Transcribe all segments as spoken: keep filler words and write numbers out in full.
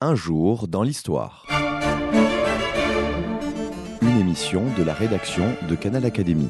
Un jour dans l'histoire. Une émission de la rédaction de Canal Académie.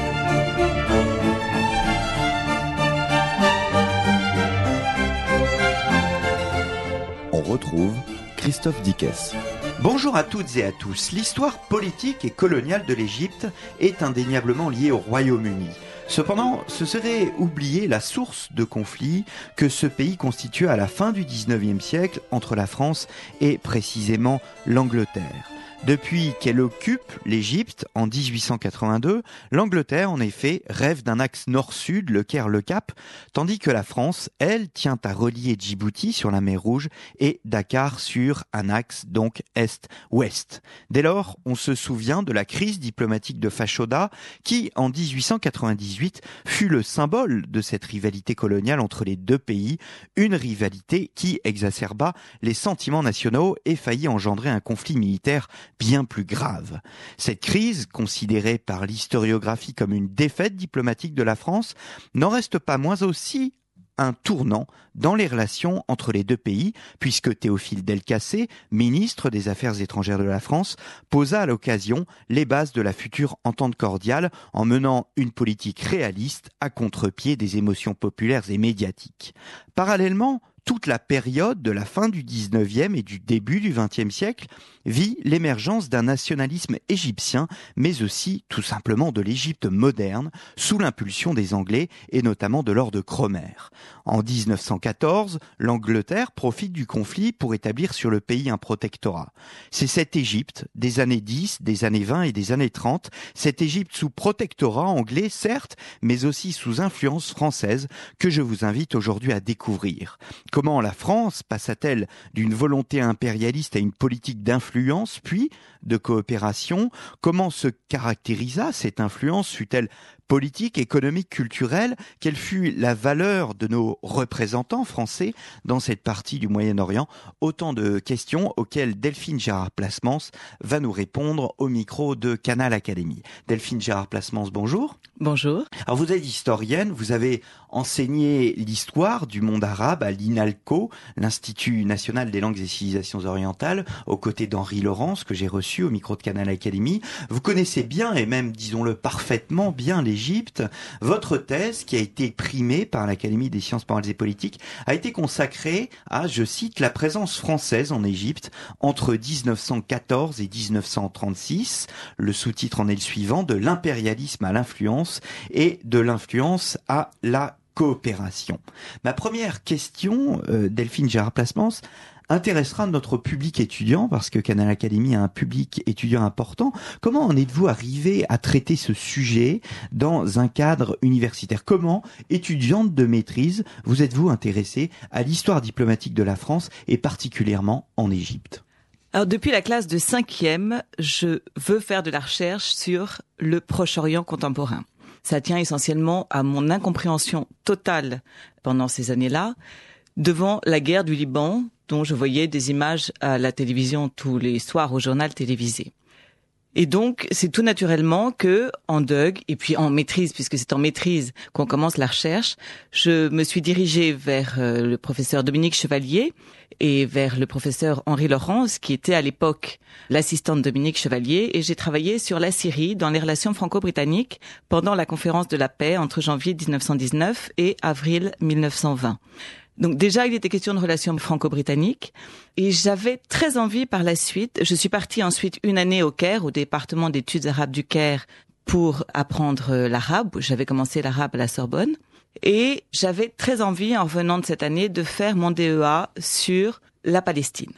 On retrouve Christophe Dickès. Bonjour à toutes et à tous. L'histoire politique et coloniale de l'Égypte est indéniablement liée au Royaume-Uni. Cependant, ce serait oublier la source de conflit que ce pays constitue à la fin du dix-neuvième siècle entre la France et précisément l'Angleterre. Depuis qu'elle occupe l'Égypte en dix-huit cent quatre-vingt-deux, l'Angleterre, en effet, rêve d'un axe nord-sud, le Caire-le Cap, tandis que la France, elle, tient à relier Djibouti sur la mer Rouge et Dakar sur un axe, donc est-ouest. Dès lors, on se souvient de la crise diplomatique de Fashoda, qui, en dix-huit cent quatre-vingt-dix-huit, fut le symbole de cette rivalité coloniale entre les deux pays, une rivalité qui exacerba les sentiments nationaux et faillit engendrer un conflit militaire bien plus grave. Cette crise, considérée par l'historiographie comme une défaite diplomatique de la France, n'en reste pas moins aussi un tournant dans les relations entre les deux pays, puisque Théophile Delcassé, ministre des Affaires étrangères de la France, posa à l'occasion les bases de la future entente cordiale en menant une politique réaliste à contre-pied des émotions populaires et médiatiques. Parallèlement, toute la période de la fin du dix-neuvième et du début du vingtième siècle vit l'émergence d'un nationalisme égyptien, mais aussi tout simplement de l'Égypte moderne, sous l'impulsion des Anglais et notamment de Lord Cromer. En dix-neuf cent quatorze, l'Angleterre profite du conflit pour établir sur le pays un protectorat. C'est cette Égypte des années dix, des années vingt et des années trente, cette Égypte sous protectorat anglais certes, mais aussi sous influence française, que je vous invite aujourd'hui à découvrir. Comment la France passa-t-elle d'une volonté impérialiste à une politique d'influence, puis de coopération? Comment se caractérisa cette influence? Fut-elle politique, économique, culturelle? Quelle fut la valeur de nos représentants français dans cette partie du Moyen-Orient? Autant de questions auxquelles Delphine Gérard-Plasmans va nous répondre au micro de Canal Académie. Delphine Gérard-Plasmans, bonjour. Bonjour. Alors vous êtes historienne, vous avez enseigné l'histoire du monde arabe à l'INALCO, l'Institut national des langues et civilisations orientales, aux côtés d'Henri Laurence, que j'ai reçu au micro de Canal Académie. Vous connaissez bien, et même, disons-le, parfaitement bien l'Égypte. Votre thèse, qui a été primée par l'Académie des sciences morales et politiques, a été consacrée à, je cite, la présence française en Égypte entre dix-neuf cent quatorze et dix-neuf cent trente-six. Le sous-titre en est le suivant, de l'impérialisme à l'influence et de l'influence à la coopération. Ma première question, euh, Delphine Gérard-Plasmans, intéressera notre public étudiant, parce que Canal Académie a un public étudiant important. Comment en êtes-vous arrivé à traiter ce sujet dans un cadre universitaire? Comment, étudiante de maîtrise, vous êtes-vous intéressée à l'histoire diplomatique de la France et particulièrement en Égypte? Alors, depuis la classe de cinquième, je veux faire de la recherche sur le Proche-Orient contemporain. Ça tient essentiellement à mon incompréhension totale pendant ces années-là devant la guerre du Liban, dont je voyais des images à la télévision tous les soirs au journal télévisé. Et donc, c'est tout naturellement que, en D U G, et puis en maîtrise, puisque c'est en maîtrise qu'on commence la recherche, je me suis dirigée vers euh, le professeur Dominique Chevalier et vers le professeur Henri Laurence, qui était à l'époque l'assistant de Dominique Chevalier, et j'ai travaillé sur la Syrie dans les relations franco-britanniques pendant la conférence de la paix entre janvier dix-neuf cent dix-neuf et avril mille neuf cent vingt. Donc déjà, il était question de relations franco-britanniques et j'avais très envie par la suite. Je suis partie ensuite une année au Caire, au département d'études arabes du Caire, pour apprendre l'arabe. J'avais commencé l'arabe à la Sorbonne et j'avais très envie, en revenant de cette année, de faire mon D E A sur la Palestine.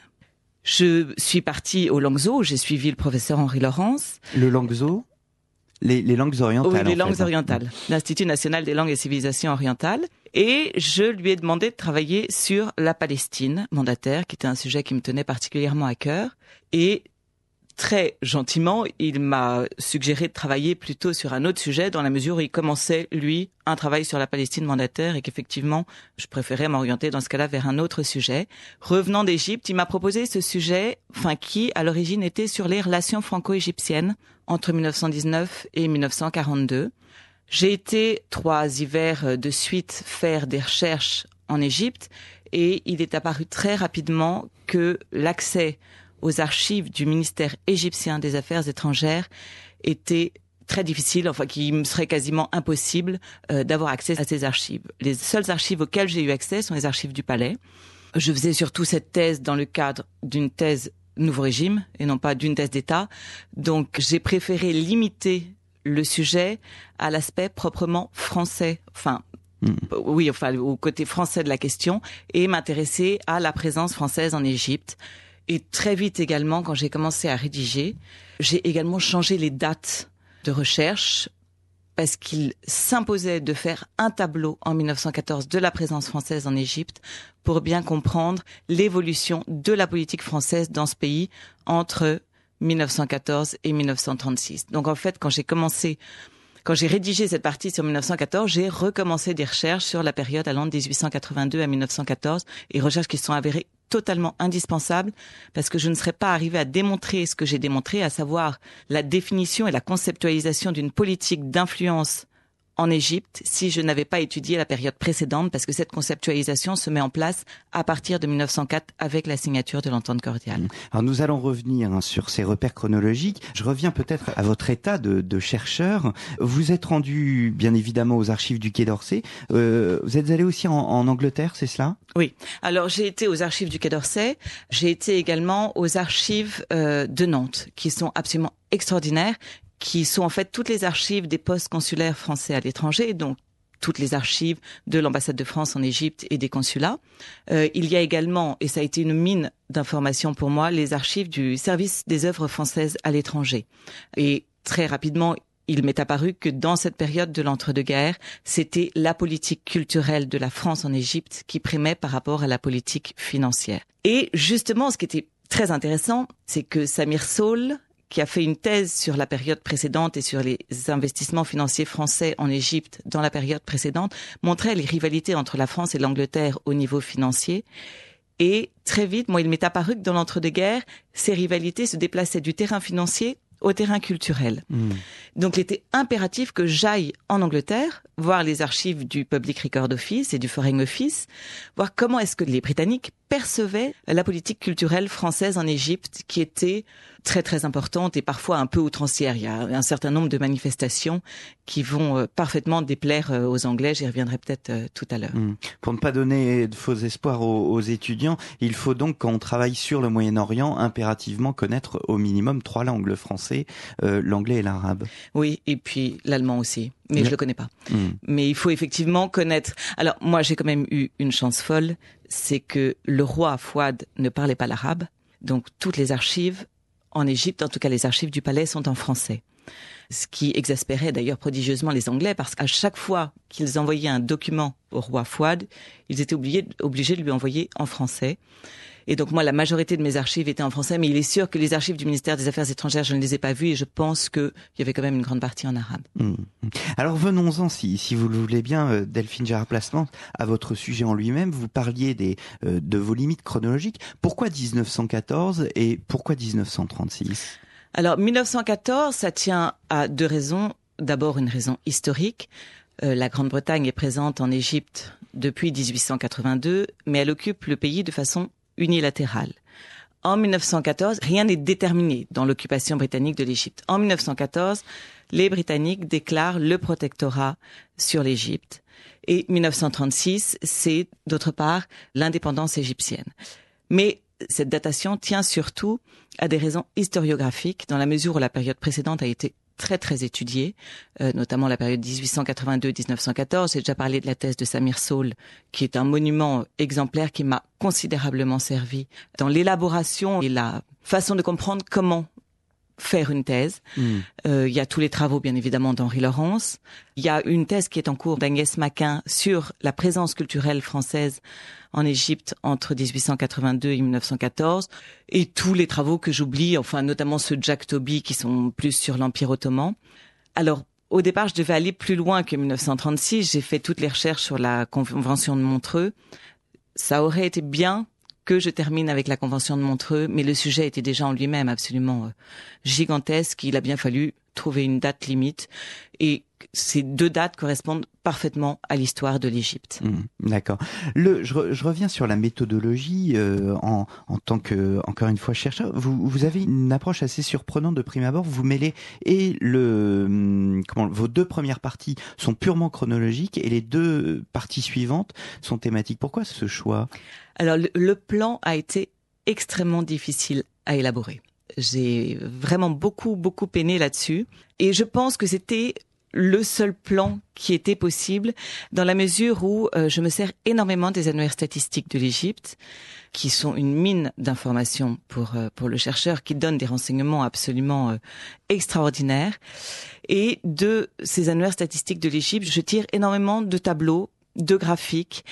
Je suis partie au Langso, où j'ai suivi le professeur Henri Laurence. Le Langso ? Les, les langues orientales. Oui, les en langues fait. orientales. L'Institut national des langues et civilisations orientales. Et je lui ai demandé de travailler sur la Palestine mandataire, qui était un sujet qui me tenait particulièrement à cœur. Et très gentiment, il m'a suggéré de travailler plutôt sur un autre sujet, dans la mesure où il commençait, lui, un travail sur la Palestine mandataire et qu'effectivement, je préférais m'orienter dans ce cas-là vers un autre sujet. Revenant d'Égypte, il m'a proposé ce sujet, enfin, qui, à l'origine, était sur les relations franco-égyptiennes entre mille neuf cent dix-neuf et mille neuf cent quarante-deux. J'ai été trois hivers de suite faire des recherches en Égypte, et il est apparu très rapidement que l'accès aux archives du ministère égyptien des Affaires étrangères était très difficile, enfin qu'il me serait quasiment impossible euh, d'avoir accès à ces archives. Les seules archives auxquelles j'ai eu accès sont les archives du palais. Je faisais surtout cette thèse dans le cadre d'une thèse Nouveau Régime et non pas d'une thèse d'État. Donc j'ai préféré limiter le sujet à l'aspect proprement français, enfin mmh. oui, enfin au côté français de la question, et m'intéresser à la présence française en Égypte. Et très vite également, quand j'ai commencé à rédiger, j'ai également changé les dates de recherche parce qu'il s'imposait de faire un tableau en mille neuf cent quatorze de la présence française en Égypte pour bien comprendre l'évolution de la politique française dans ce pays entre mille neuf cent quatorze et mille neuf cent trente-six. Donc en fait, quand j'ai commencé, quand j'ai rédigé cette partie sur mille neuf cent quatorze, j'ai recommencé des recherches sur la période allant de dix-huit cent quatre-vingt-deux à mille neuf cent quatorze, et recherches qui sont avérées totalement indispensables parce que je ne serais pas arrivée à démontrer ce que j'ai démontré, à savoir la définition et la conceptualisation d'une politique d'influence en Égypte si je n'avais pas étudié la période précédente, parce que cette conceptualisation se met en place à partir de mille neuf cent quatre avec la signature de l'entente cordiale. Alors nous allons revenir hein, sur ces repères chronologiques. Je reviens peut-être à votre état de, de chercheur. Vous êtes rendu bien évidemment aux archives du Quai d'Orsay. Euh, vous êtes allé aussi en, en Angleterre, c'est cela ? Oui. Alors j'ai été aux archives du Quai d'Orsay. J'ai été également aux archives euh, de Nantes, qui sont absolument extraordinaires, qui sont en fait toutes les archives des postes consulaires français à l'étranger, donc toutes les archives de l'ambassade de France en Égypte et des consulats. Euh, il y a également, et ça a été une mine d'informations pour moi, les archives du service des œuvres françaises à l'étranger. Et très rapidement, il m'est apparu que dans cette période de l'entre-deux-guerres, c'était la politique culturelle de la France en Égypte qui primait par rapport à la politique financière. Et justement, ce qui était très intéressant, c'est que Samir Saul, qui a fait une thèse sur la période précédente et sur les investissements financiers français en Égypte dans la période précédente, montrait les rivalités entre la France et l'Angleterre au niveau financier. Et très vite, moi, il m'est apparu que dans l'entre-deux-guerres, ces rivalités se déplaçaient du terrain financier au terrain culturel. Mmh. Donc, il était impératif que j'aille en Angleterre, voir les archives du Public Record Office et du Foreign Office, voir comment est-ce que les Britanniques percevaient la politique culturelle française en Égypte, qui était très très importante et parfois un peu outrancière. Il y a un certain nombre de manifestations qui vont euh, parfaitement déplaire euh, aux Anglais. J'y reviendrai peut-être euh, tout à l'heure. Mmh. Pour ne pas donner de faux espoirs aux, aux étudiants, il faut donc, quand on travaille sur le Moyen-Orient, impérativement connaître au minimum trois langues, le français, euh, l'anglais et l'arabe. Oui, et puis l'allemand aussi, mais mmh. je le connais pas. Mmh. Mais il faut effectivement connaître. Alors moi, j'ai quand même eu une chance folle, c'est que le roi Fouad ne parlait pas l'arabe, donc toutes les archives en Égypte, en tout cas les archives du palais, sont en français. Ce qui exaspérait d'ailleurs prodigieusement les Anglais, parce qu'à chaque fois qu'ils envoyaient un document au roi Fouad, ils étaient obligés, obligés de lui envoyer en français. Et donc moi, la majorité de mes archives étaient en français, mais il est sûr que les archives du ministère des Affaires étrangères, je ne les ai pas vues, et je pense qu'il y avait quand même une grande partie en arabe. Mmh. Alors venons-en, si, si vous le voulez bien, euh, Delphine Jarrat-Plasmans, à votre sujet en lui-même. Vous parliez des, euh, de vos limites chronologiques. Pourquoi dix-neuf cent quatorze et pourquoi dix-neuf cent trente-six ? Alors mille neuf cent quatorze, ça tient à deux raisons. D'abord une raison historique. Euh, la Grande-Bretagne est présente en Égypte depuis dix-huit cent quatre-vingt-deux, mais elle occupe le pays de façon unilatérale. En mille neuf cent quatorze, rien n'est déterminé dans l'occupation britannique de l'Égypte. En mille neuf cent quatorze, les Britanniques déclarent le protectorat sur l'Égypte. Et mille neuf cent trente-six, c'est d'autre part l'indépendance égyptienne. Mais cette datation tient surtout à des raisons historiographiques, dans la mesure où la période précédente a été très très étudiée, euh, notamment la période dix-huit cent quatre-vingt-deux à dix-neuf cent quatorze. J'ai déjà parlé de la thèse de Samir Saul, qui est un monument exemplaire qui m'a considérablement servi dans l'élaboration et la façon de comprendre comment faire une thèse. Mmh. Euh, il y a tous les travaux, bien évidemment, d'Henri Laurence. Il y a une thèse qui est en cours d'Agnès Maquin sur la présence culturelle française en Égypte entre dix-huit cent quatre-vingt-deux et mille neuf cent quatorze. Et tous les travaux que j'oublie, enfin, notamment ceux de Jacques Tauby, qui sont plus sur l'Empire ottoman. Alors, au départ, je devais aller plus loin que mille neuf cent trente-six. J'ai fait toutes les recherches sur la Convention de Montreux. Ça aurait été bien que je termine avec la Convention de Montreux, mais le sujet était déjà en lui-même absolument euh, gigantesque. Il a bien fallu trouver une date limite. Et ces deux dates correspondent parfaitement à l'histoire de l'Égypte. Mmh, d'accord. Le, je, re, je reviens sur la méthodologie euh, en, en tant que, encore une fois, chercheur. Vous, vous avez une approche assez surprenante de prime abord. Vous mêlez et le, comment, vos deux premières parties sont purement chronologiques et les deux parties suivantes sont thématiques. Pourquoi ce choix ? Alors, le, le plan a été extrêmement difficile à élaborer. J'ai vraiment beaucoup, beaucoup peiné là-dessus. Et je pense que c'était le seul plan qui était possible dans la mesure où euh, je me sers énormément des annuaires statistiques de l'Égypte, qui sont une mine d'informations pour euh, pour le chercheur, qui donnent des renseignements absolument euh, extraordinaires. Et de ces annuaires statistiques de l'Égypte, je tire énormément de tableaux, de graphiques,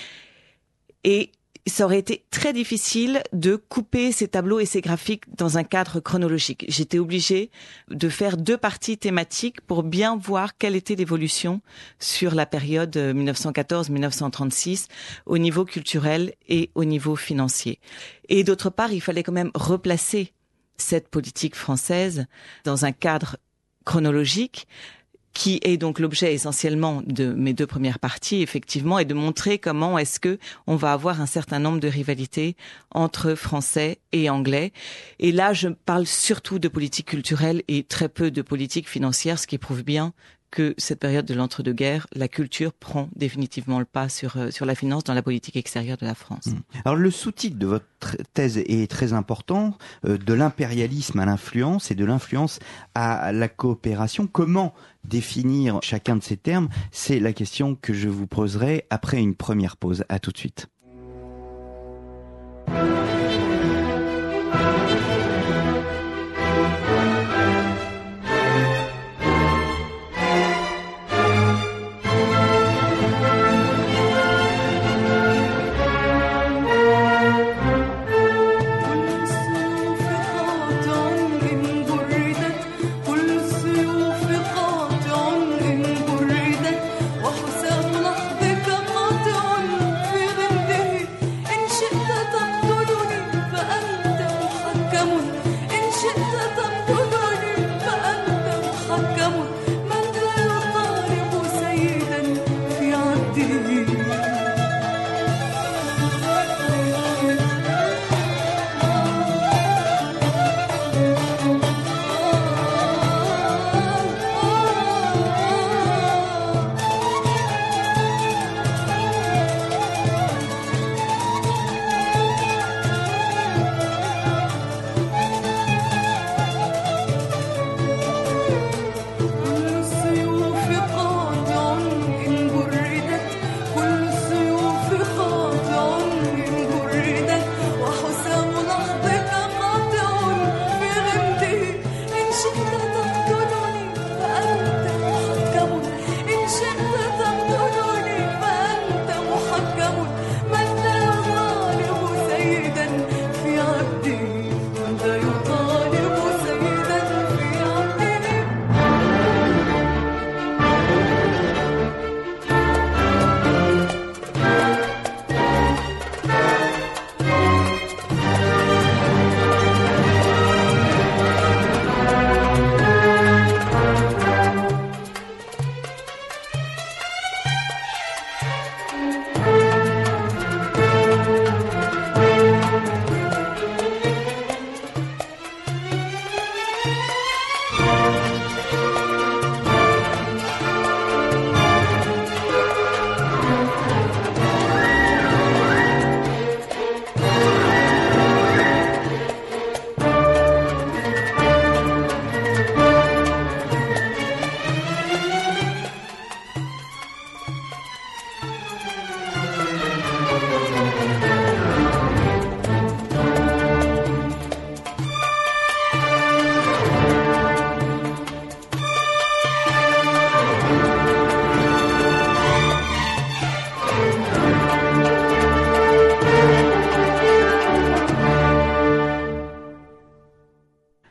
et ça aurait été très difficile de couper ces tableaux et ces graphiques dans un cadre chronologique. J'étais obligée de faire deux parties thématiques pour bien voir quelle était l'évolution sur la période dix-neuf cent quatorze à dix-neuf cent trente-six au niveau culturel et au niveau financier. Et d'autre part, il fallait quand même replacer cette politique française dans un cadre chronologique, qui est donc l'objet essentiellement de mes deux premières parties, effectivement, et de montrer comment est-ce que on va avoir un certain nombre de rivalités entre Français et Anglais. Et là, je parle surtout de politique culturelle et très peu de politique financière, ce qui prouve bien que cette période de l'entre-deux-guerres, la culture prend définitivement le pas sur euh, sur la finance dans la politique extérieure de la France. Alors le sous-titre de votre thèse est très important, euh, de l'impérialisme à l'influence et de l'influence à la coopération. Comment définir chacun de ces termes ? C'est la question que je vous poserai après une première pause. À tout de suite. وحسام لحظك قاطع في غنده إن شئت تقتلني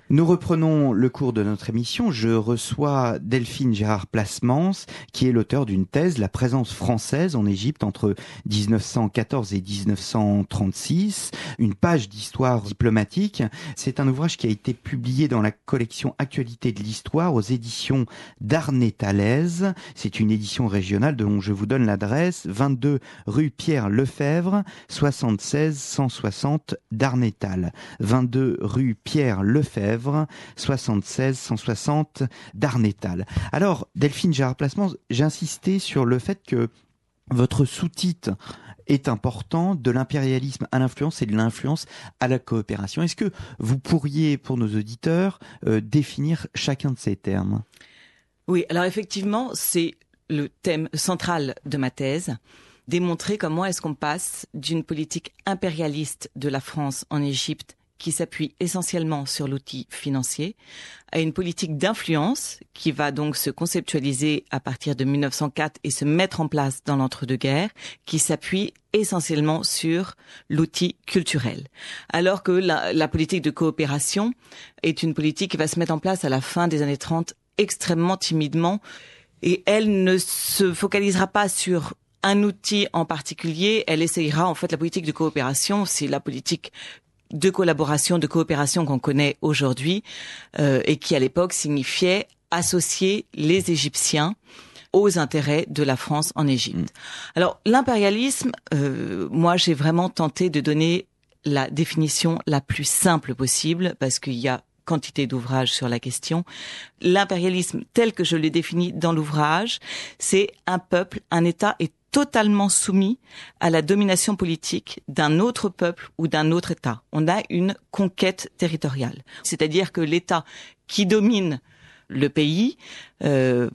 Nous reprenons le cours de notre émission. Je reçois Delphine Gérard Plasmans, qui est l'auteur d'une thèse, La présence française en Égypte entre dix-neuf cent quatorze et dix-neuf cent trente-six, une page d'histoire diplomatique. C'est un ouvrage qui a été publié dans la collection Actualité de l'Histoire aux éditions Darnétalaises. C'est une édition régionale dont je vous donne l'adresse, vingt-deux rue Pierre Lefebvre, soixante-seize cent soixante Darnétal. vingt-deux rue Pierre Lefebvre, soixante-seize cent soixante Darnétal. Alors, Delphine Gérard Plasmans, j'insistais sur le fait que votre sous-titre est important, de l'impérialisme à l'influence et de l'influence à la coopération. Est-ce que vous pourriez, pour nos auditeurs, euh, définir chacun de ces termes ? Oui, alors effectivement, c'est le thème central de ma thèse. Démontrer comment est-ce qu'on passe d'une politique impérialiste de la France en Égypte qui s'appuie essentiellement sur l'outil financier, à une politique d'influence qui va donc se conceptualiser à partir de mille neuf cent quatre et se mettre en place dans l'entre-deux-guerres, qui s'appuie essentiellement sur l'outil culturel. Alors que la, la politique de coopération est une politique qui va se mettre en place à la fin des années trente extrêmement timidement, et elle ne se focalisera pas sur un outil en particulier, elle essayera, en fait, la politique de coopération, c'est la politique de collaboration, de coopération qu'on connaît aujourd'hui euh, et qui à l'époque signifiait associer les Égyptiens aux intérêts de la France en Égypte. Mmh. Alors l'impérialisme, euh, moi j'ai vraiment tenté de donner la définition la plus simple possible parce qu'il y a quantité d'ouvrages sur la question. L'impérialisme tel que je l'ai défini dans l'ouvrage, c'est un peuple, un État est totalement soumis à la domination politique d'un autre peuple ou d'un autre État. On a une conquête territoriale. C'est-à-dire que l'État qui domine le pays euh,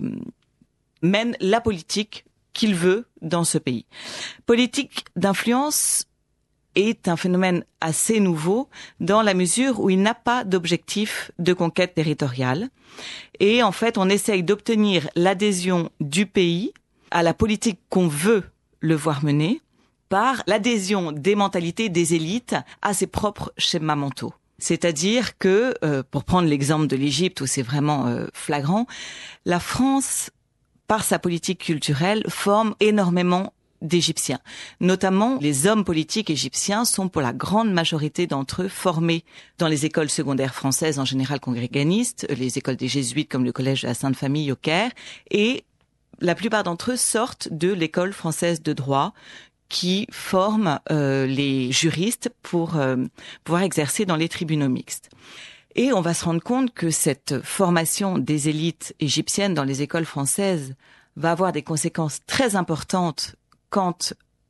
mène la politique qu'il veut dans ce pays. Politique d'influence est un phénomène assez nouveau dans la mesure où il n'a pas d'objectif de conquête territoriale. Et en fait, on essaye d'obtenir l'adhésion du pays à la politique qu'on veut le voir mener par l'adhésion des mentalités des élites à ses propres schémas mentaux. C'est-à-dire que, euh, pour prendre l'exemple de l'Égypte où c'est vraiment euh, flagrant, la France, par sa politique culturelle, forme énormément d'Égyptiens. Notamment, les hommes politiques égyptiens sont pour la grande majorité d'entre eux formés dans les écoles secondaires françaises, en général congréganistes, les écoles des jésuites comme le collège de la Sainte Famille au Caire, et la plupart d'entre eux sortent de l'école française de droit qui forme euh, les juristes pour euh, pouvoir exercer dans les tribunaux mixtes. Et on va se rendre compte que cette formation des élites égyptiennes dans les écoles françaises va avoir des conséquences très importantes quand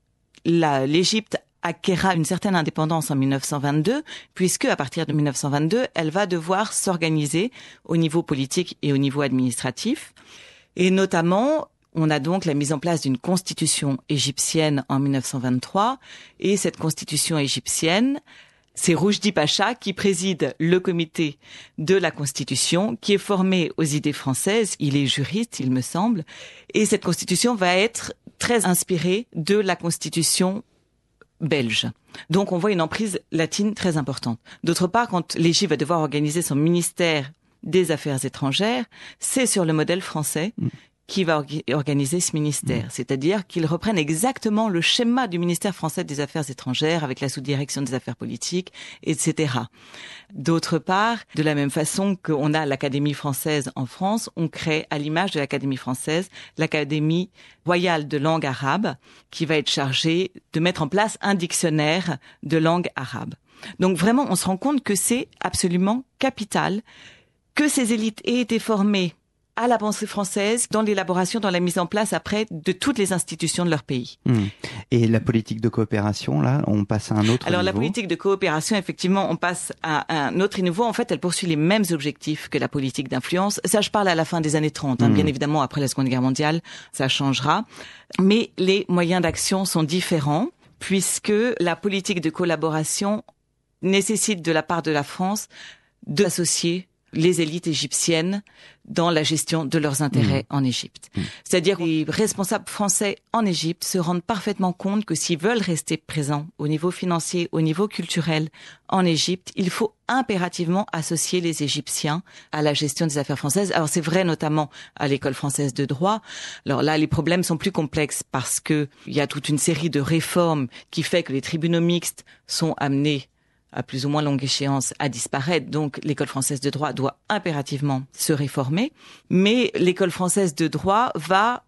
la, l'Égypte acquérera une certaine indépendance en mille neuf cent vingt-deux, puisque à partir de mille neuf cent vingt-deux, elle va devoir s'organiser au niveau politique et au niveau administratif. Et notamment, on a donc la mise en place d'une constitution égyptienne en mille neuf cent vingt-trois. Et cette constitution égyptienne, c'est Roujdi Pacha qui préside le comité de la constitution, qui est formé aux idées françaises. Il est juriste, il me semble. Et cette constitution va être très inspirée de la constitution belge. Donc on voit une emprise latine très importante. D'autre part, quand l'Égypte va devoir organiser son ministère des Affaires étrangères, c'est sur le modèle français mmh. qui va orga- organiser ce ministère. Mmh. C'est-à-dire qu'ils reprennent exactement le schéma du ministère français des Affaires étrangères avec la sous-direction des affaires politiques, et cetera. D'autre part, de la même façon qu'on a l'Académie française en France, on crée à l'image de l'Académie française l'Académie royale de langue arabe qui va être chargée de mettre en place un dictionnaire de langue arabe. Donc vraiment, on se rend compte que c'est absolument capital que ces élites aient été formées à la pensée française dans l'élaboration, dans la mise en place après de toutes les institutions de leur pays. Mmh. Et la politique de coopération, là, on passe à un autre Alors, niveau. la politique de coopération, effectivement, on passe à un autre niveau. En fait, elle poursuit les mêmes objectifs que la politique d'influence. Ça, je parle à la fin des années trente. Hein. Mmh. Bien évidemment, après la Seconde Guerre mondiale, ça changera. Mais les moyens d'action sont différents puisque la politique de collaboration nécessite de la part de la France d'associer les élites égyptiennes dans la gestion de leurs intérêts mmh. en Égypte. Mmh. C'est-à-dire que les responsables français en Égypte se rendent parfaitement compte que s'ils veulent rester présents au niveau financier, au niveau culturel en Égypte, il faut impérativement associer les Égyptiens à la gestion des affaires françaises. Alors c'est vrai notamment à l'école française de droit. Alors là, les problèmes sont plus complexes parce que il y a toute une série de réformes qui fait que les tribunaux mixtes sont amenés à plus ou moins longue échéance, à disparaître. Donc, l'école française de droit doit impérativement se réformer. Mais l'école française de droit va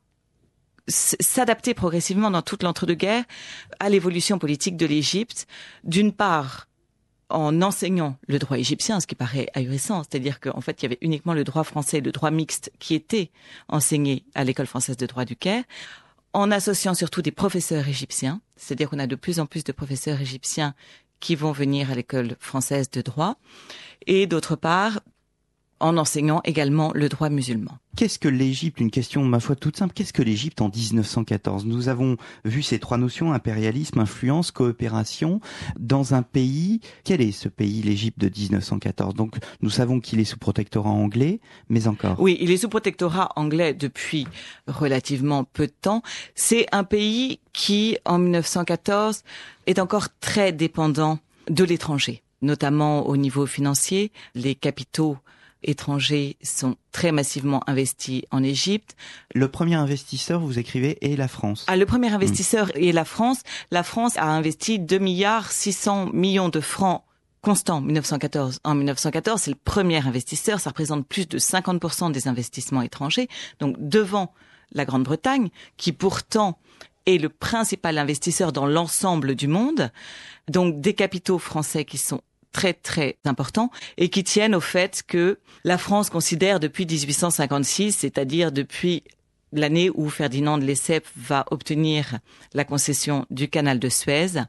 s'adapter progressivement dans toute l'entre-deux-guerres à l'évolution politique de l'Égypte. D'une part, en enseignant le droit égyptien, ce qui paraît ahurissant, c'est-à-dire qu'en fait, il y avait uniquement le droit français, le droit mixte qui était enseigné à l'école française de droit du Caire, en associant surtout des professeurs égyptiens, c'est-à-dire qu'on a de plus en plus de professeurs égyptiens qui vont venir à l'école française de droit, et d'autre part, en enseignant également le droit musulman. Qu'est-ce que l'Égypte? Une question, ma foi, toute simple. Qu'est-ce que l'Égypte en dix-neuf cent quatorze? Nous avons vu ces trois notions, impérialisme, influence, coopération, dans un pays. Quel est ce pays, l'Égypte de dix-neuf cent quatorze? Donc, nous savons qu'il est sous protectorat anglais, mais encore. Oui, il est sous protectorat anglais depuis relativement peu de temps. C'est un pays qui, en mille neuf cent quatorze, est encore très dépendant de l'étranger, notamment au niveau financier. Les capitaux étrangers sont très massivement investis en Égypte. Le premier investisseur, vous écrivez, est la France. Ah, le premier investisseur mmh. est la France. La France a investi deux milliards six cents millions de francs constants en mille neuf cent quatorze. En mille neuf cent quatorze, c'est le premier investisseur. Ça représente plus de cinquante pour cent des investissements étrangers. Donc, devant la Grande-Bretagne, qui pourtant est le principal investisseur dans l'ensemble du monde. Donc, des capitaux français qui sont très très importants et qui tiennent au fait que la France considère depuis dix-huit cent cinquante-six, c'est-à-dire depuis l'année où Ferdinand de Lesseps va obtenir la concession du canal de Suez,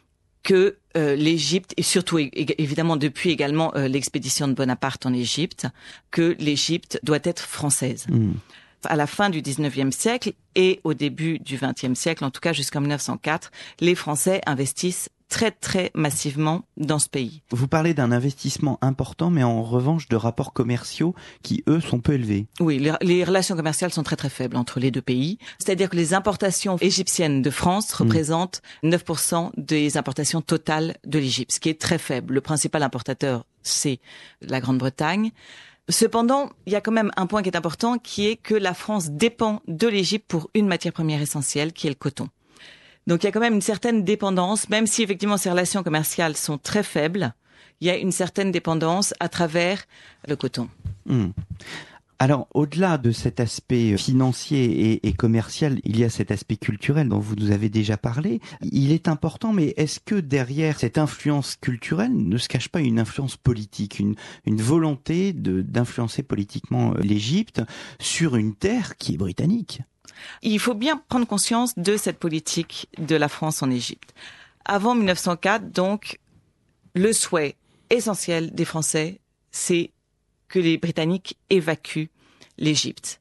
que euh, l'Égypte, et surtout évidemment depuis également euh, l'expédition de Bonaparte en Égypte, que l'Égypte doit être française. Mmh. À la fin du dix-neuvième siècle et au début du vingtième siècle, en tout cas jusqu'en mille neuf cent quatre, les Français investissent très très massivement dans ce pays. Vous parlez d'un investissement important, mais en revanche de rapports commerciaux qui, eux, sont peu élevés. Oui, les, les relations commerciales sont très très faibles entre les deux pays. C'est-à-dire que les importations égyptiennes de France mmh. représentent neuf pour cent des importations totales de l'Égypte, ce qui est très faible. Le principal importateur, c'est la Grande-Bretagne. Cependant, il y a quand même un point qui est important, qui est que la France dépend de l'Égypte pour une matière première essentielle, qui est le coton. Donc il y a quand même une certaine dépendance, même si effectivement ces relations commerciales sont très faibles, il y a une certaine dépendance à travers le coton. Mmh. Alors, au-delà de cet aspect financier et, et commercial, il y a cet aspect culturel dont vous nous avez déjà parlé. Il est important, mais est-ce que derrière cette influence culturelle ne se cache pas une influence politique, une, une volonté de, d'influencer politiquement l'Égypte sur une terre qui est britannique ? Il faut bien prendre conscience de cette politique de la France en Égypte. Avant mille neuf cent quatre, donc, le souhait essentiel des Français, c'est que les Britanniques évacuent l'Égypte.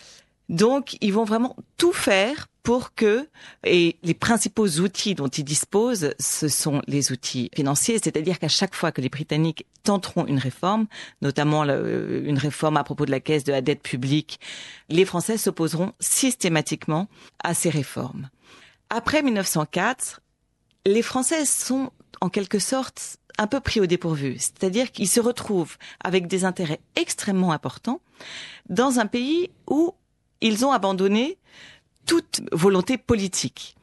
Donc, ils vont vraiment tout faire pour que, et les principaux outils dont ils disposent, ce sont les outils financiers, c'est-à-dire qu'à chaque fois que les Britanniques tenteront une réforme, notamment le, une réforme à propos de la caisse de la dette publique, les Français s'opposeront systématiquement à ces réformes. Après mille neuf cent quatre, les Français sont en quelque sorte un peu pris au dépourvu, c'est-à-dire qu'ils se retrouvent avec des intérêts extrêmement importants dans un pays où ils ont abandonné toute volonté politique.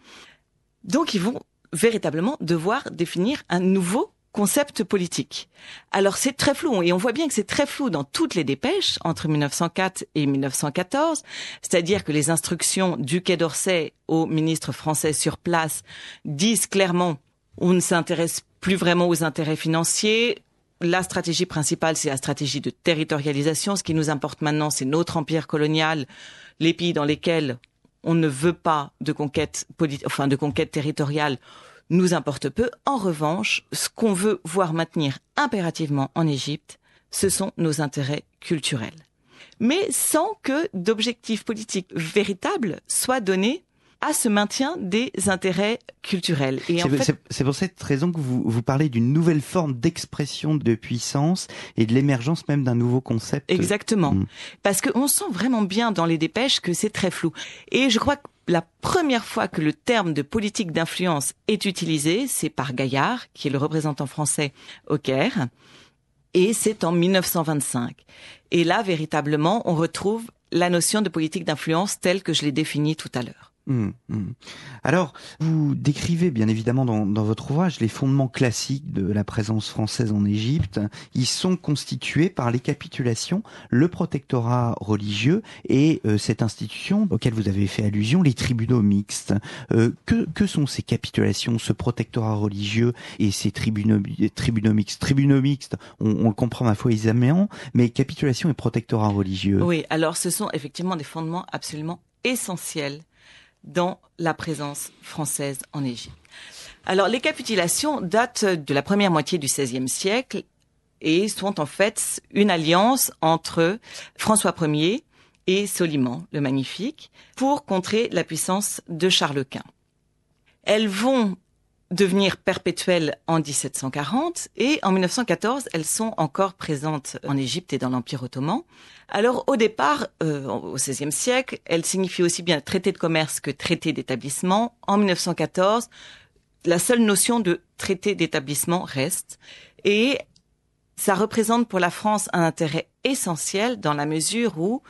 Donc ils vont véritablement devoir définir un nouveau concept politique. Alors c'est très flou, et on voit bien que c'est très flou dans toutes les dépêches entre mille neuf cent quatre et mille neuf cent quatorze, c'est-à-dire que les instructions du Quai d'Orsay aux ministres français sur place disent clairement on ne s'intéresse plus vraiment aux intérêts financiers. La stratégie principale, c'est la stratégie de territorialisation. Ce qui nous importe maintenant, c'est notre empire colonial, les pays dans lesquels on ne veut pas de conquête politi- enfin de conquête territoriale nous importe peu. En revanche, ce qu'on veut voir maintenir impérativement en Égypte, ce sont nos intérêts culturels. Mais sans que d'objectifs politiques véritables soient donnés à ce maintien des intérêts culturels. Et c'est, en fait, c'est, c'est pour cette raison que vous, vous parlez d'une nouvelle forme d'expression de puissance et de l'émergence même d'un nouveau concept. Exactement. Mmh. Parce qu'on sent vraiment bien dans les dépêches que c'est très flou. Et je crois que la première fois que le terme de politique d'influence est utilisé, c'est par Gaillard, qui est le représentant français au Caire. Et c'est en mille neuf cent vingt-cinq. Et là, véritablement, on retrouve la notion de politique d'influence telle que je l'ai définie tout à l'heure. Mmh, mmh. Alors, vous décrivez bien évidemment dans, dans votre ouvrage les fondements classiques de la présence française en Égypte. Ils sont constitués par les capitulations, le protectorat religieux et euh, cette institution auquel vous avez fait allusion, les tribunaux mixtes. Euh, que, que sont ces capitulations, ce protectorat religieux et ces tribunaux, tribunaux mixtes Tribunaux mixtes, on, on le comprend ma foi aisément, mais capitulation et protectorat religieux. Oui, alors ce sont effectivement des fondements absolument essentiels dans la présence française en Égypte. Alors, les capitulations datent de la première moitié du seizième siècle et sont en fait une alliance entre François Ier et Soliman, le Magnifique, pour contrer la puissance de Charles Quint. Elles vont devenir perpétuelles en dix-sept cent quarante et en mille neuf cent quatorze, elles sont encore présentes en Égypte et dans l'Empire ottoman. Alors au départ, euh, au seizième siècle, elles signifient aussi bien traité de commerce que traité d'établissement. En mille neuf cent quatorze, la seule notion de traité d'établissement reste et ça représente pour la France un intérêt essentiel dans la mesure où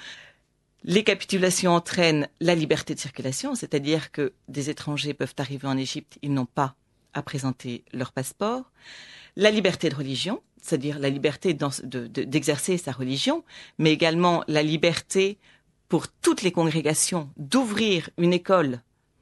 les capitulations entraînent la liberté de circulation, c'est-à-dire que des étrangers peuvent arriver en Égypte, ils n'ont pas à présenter leur passeport. La liberté de religion, c'est-à-dire la liberté de, de, d'exercer sa religion, mais également la liberté pour toutes les congrégations d'ouvrir une école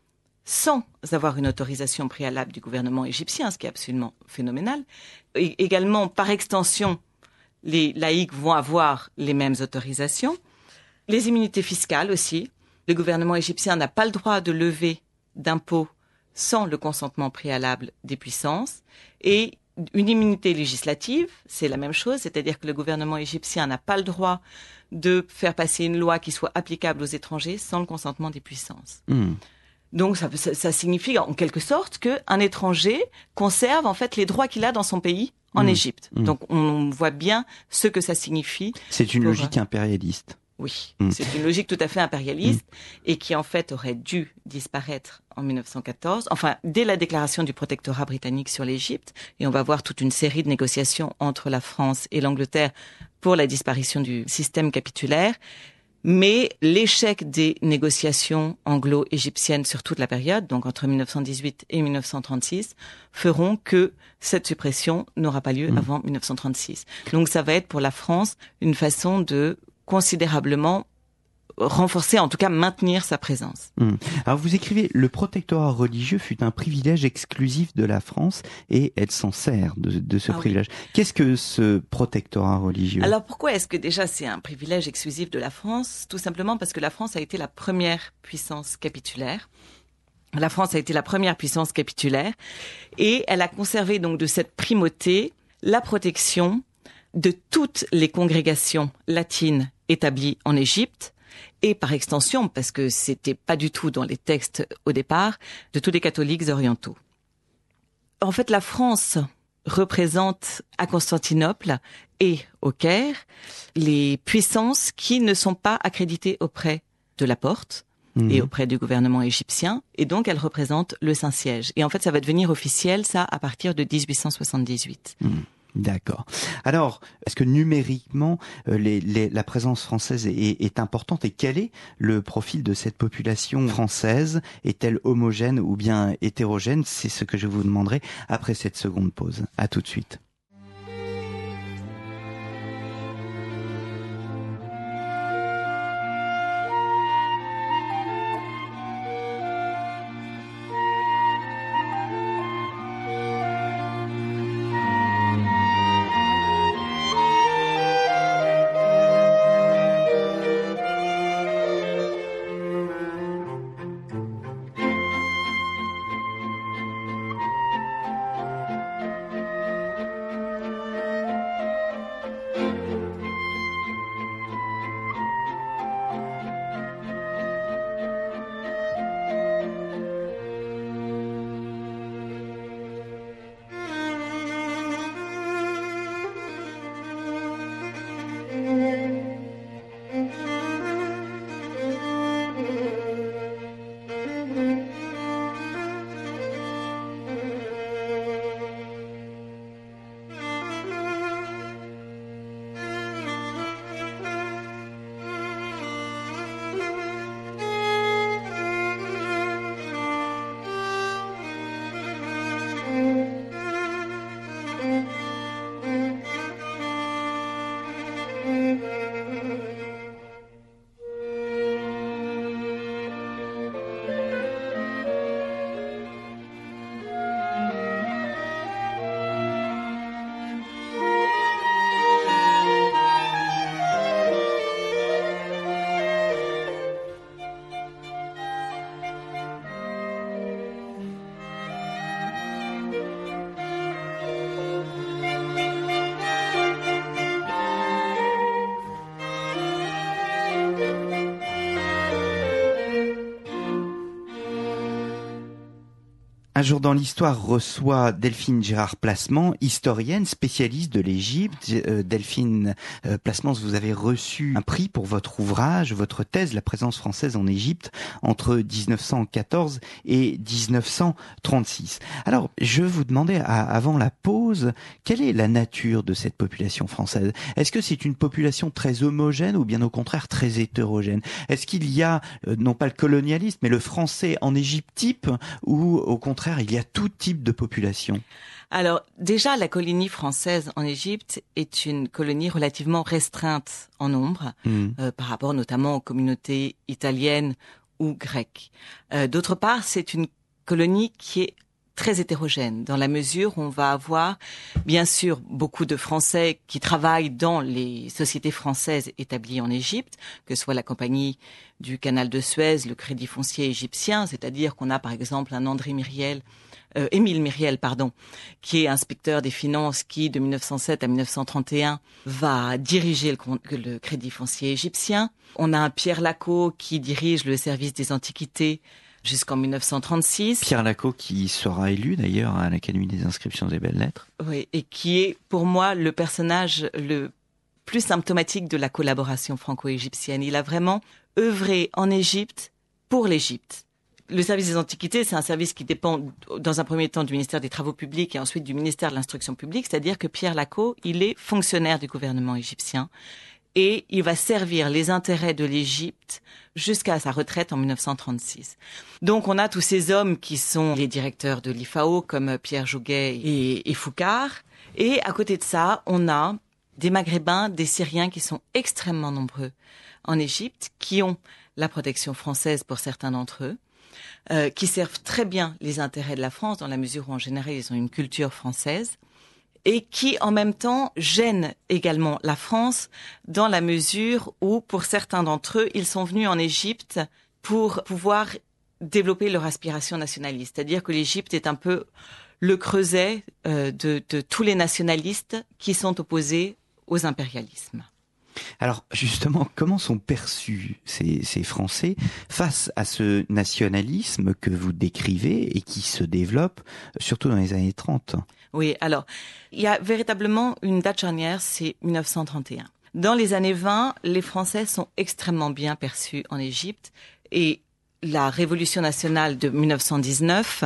sans avoir une autorisation préalable du gouvernement égyptien, ce qui est absolument phénoménal. Et également, par extension, les laïcs vont avoir les mêmes autorisations. Les immunités fiscales aussi. Le gouvernement égyptien n'a pas le droit de lever d'impôts sans le consentement préalable des puissances. Et une immunité législative, c'est la même chose, c'est-à-dire que le gouvernement égyptien n'a pas le droit de faire passer une loi qui soit applicable aux étrangers sans le consentement des puissances. Mmh. Donc ça, ça, ça signifie en quelque sorte qu'un étranger conserve en fait les droits qu'il a dans son pays en mmh. Égypte. Mmh. Donc on voit bien ce que ça signifie. C'est une pour... logique impérialiste. Oui, mmh. c'est une logique tout à fait impérialiste mmh. et qui en fait aurait dû disparaître en mille neuf cent quatorze, enfin dès la déclaration du protectorat britannique sur l'Égypte, et on va voir toute une série de négociations entre la France et l'Angleterre pour la disparition du système capitulaire. Mais l'échec des négociations anglo-égyptiennes sur toute la période, donc entre mille neuf cent dix-huit et mille neuf cent trente-six, feront que cette suppression n'aura pas lieu mmh. avant mille neuf cent trente-six. Donc ça va être pour la France une façon de considérablement renforcer, en tout cas maintenir sa présence. Mmh. Alors vous écrivez, le protectorat religieux fut un privilège exclusif de la France et elle s'en sert de, de ce ah privilège. Oui. Qu'est-ce que ce protectorat religieux ? Alors pourquoi est-ce que déjà c'est un privilège exclusif de la France ? Tout simplement parce que la France a été la première puissance capitulaire. La France a été la première puissance capitulaire et elle a conservé donc de cette primauté la protection de toutes les congrégations latines établies en Égypte et par extension, parce que c'était pas du tout dans les textes au départ, de tous les catholiques orientaux. En fait, la France représente à Constantinople et au Caire les puissances qui ne sont pas accréditées auprès de la Porte mmh. et auprès du gouvernement égyptien, et donc elle représente le Saint-Siège. Et en fait, ça va devenir officiel, ça, à partir de dix-huit cent soixante-dix-huit. Mmh. D'accord. Alors, est-ce que numériquement, euh, les, les, la présence française est, est importante et quel est le profil de cette population française ? Est-elle homogène ou bien hétérogène ? C'est ce que je vous demanderai après cette seconde pause. À tout de suite. Un jour dans l'histoire reçoit Delphine Gérard-Placement, historienne, spécialiste de l'Égypte. Euh, Delphine euh, Placement, vous avez reçu un prix pour votre ouvrage, votre thèse, La présence française en Égypte entre dix-neuf cent quatorze et dix-neuf cent trente-six. Alors, je vous demandais à, avant la pause, quelle est la nature de cette population française? Est-ce que c'est une population très homogène ou bien au contraire très hétérogène? Est-ce qu'il y a, euh, non pas le colonialisme, mais le français en Égypte type, ou au contraire il y a tout type de population? Alors déjà, la colonie française en Égypte est une colonie relativement restreinte en nombre, mmh. euh, par rapport notamment aux communautés italiennes ou grecques. Euh, d'autre part, c'est une colonie qui est très hétérogène, dans la mesure où on va avoir, bien sûr, beaucoup de Français qui travaillent dans les sociétés françaises établies en Égypte, que ce soit la compagnie du canal de Suez, le Crédit foncier égyptien, c'est-à-dire qu'on a par exemple un André Myriel, euh, Émile Myriel, pardon, qui est inspecteur des finances, qui de mille neuf cent sept à mille neuf cent trente et un va diriger le, le Crédit foncier égyptien. On a un Pierre Lacot qui dirige le service des antiquités jusqu'en mille neuf cent trente-six. Pierre Lacot qui sera élu d'ailleurs à l'Académie des inscriptions des belles-lettres. Oui, et qui est pour moi le personnage le plus symptomatique de la collaboration franco-égyptienne. Il a vraiment œuvré en Égypte pour l'Égypte. Le service des antiquités, c'est un service qui dépend dans un premier temps du ministère des Travaux publics et ensuite du ministère de l'Instruction publique, c'est-à-dire que Pierre Lacot, il est fonctionnaire du gouvernement égyptien et il va servir les intérêts de l'Égypte jusqu'à sa retraite en mille neuf cent trente-six. Donc on a tous ces hommes qui sont les directeurs de l'I F A O comme Pierre Jouguet et, et Foucard, et à côté de ça, on a des Maghrébins, des Syriens qui sont extrêmement nombreux en Égypte, qui ont la protection française pour certains d'entre eux, euh, qui servent très bien les intérêts de la France dans la mesure où en général ils ont une culture française, et qui en même temps gênent également la France dans la mesure où pour certains d'entre eux, ils sont venus en Égypte pour pouvoir développer leur aspiration nationaliste. C'est-à-dire que l'Égypte est un peu le creuset euh, de, de tous les nationalistes qui sont opposés aux impérialismes. Alors justement, comment sont perçus ces, ces Français face à ce nationalisme que vous décrivez et qui se développe surtout dans les années trente? Oui, alors, il y a véritablement une date charnière, c'est mille neuf cent trente et un. Dans les années vingt, les Français sont extrêmement bien perçus en Égypte et la Révolution nationale de mille neuf cent dix-neuf